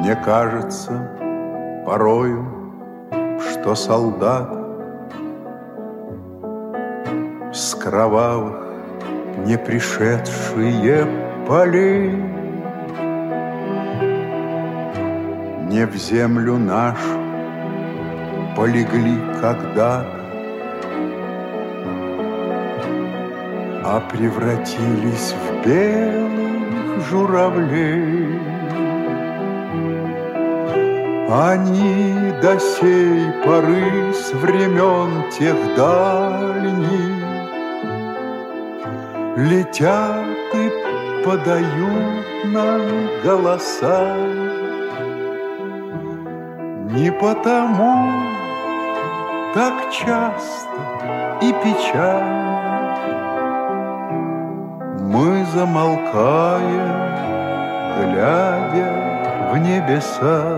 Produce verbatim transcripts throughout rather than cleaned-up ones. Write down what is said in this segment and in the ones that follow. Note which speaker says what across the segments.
Speaker 1: Мне кажется порою, что солдат с кровавых не пришедшие полей не в землю нашу полегли когда-то, а превратились в белых журавлей. Они до сей поры с времен тех дальних летят и подают нам голоса. Не потому так часто и печально мы замолкаем, глядя в небеса.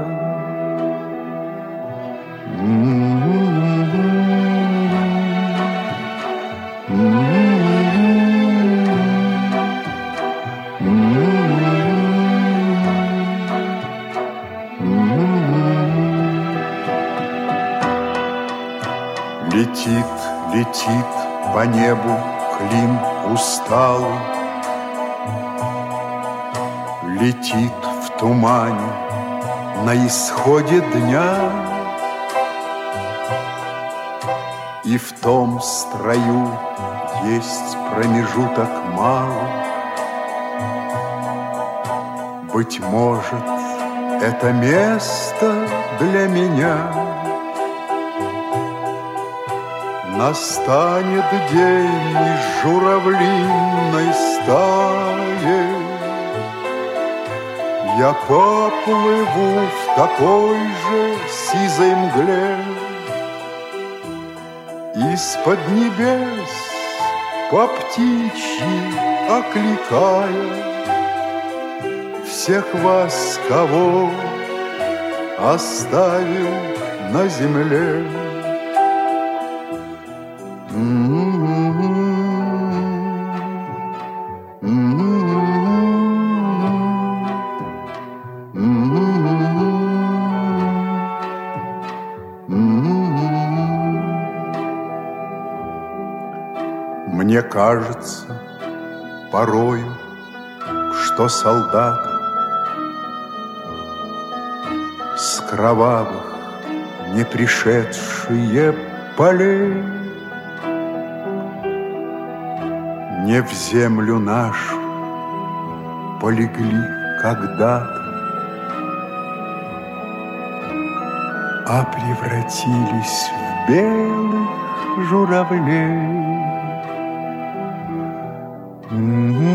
Speaker 1: Летит, летит по небу клин усталый, летит в тумане на исходе дня, и в том строю есть промежуток малый. Быть может, это место для меня. Настанет день из журавлиной стаи, я поплыву в такой же сизой мгле. Из-под небес по птичьи окликая всех вас, кого оставил на земле. Мне кажется порою, что солдаты с кровавых не пришедшие полей не в землю нашу полегли когда-то, а превратились в белых журавлей. Mm-hmm.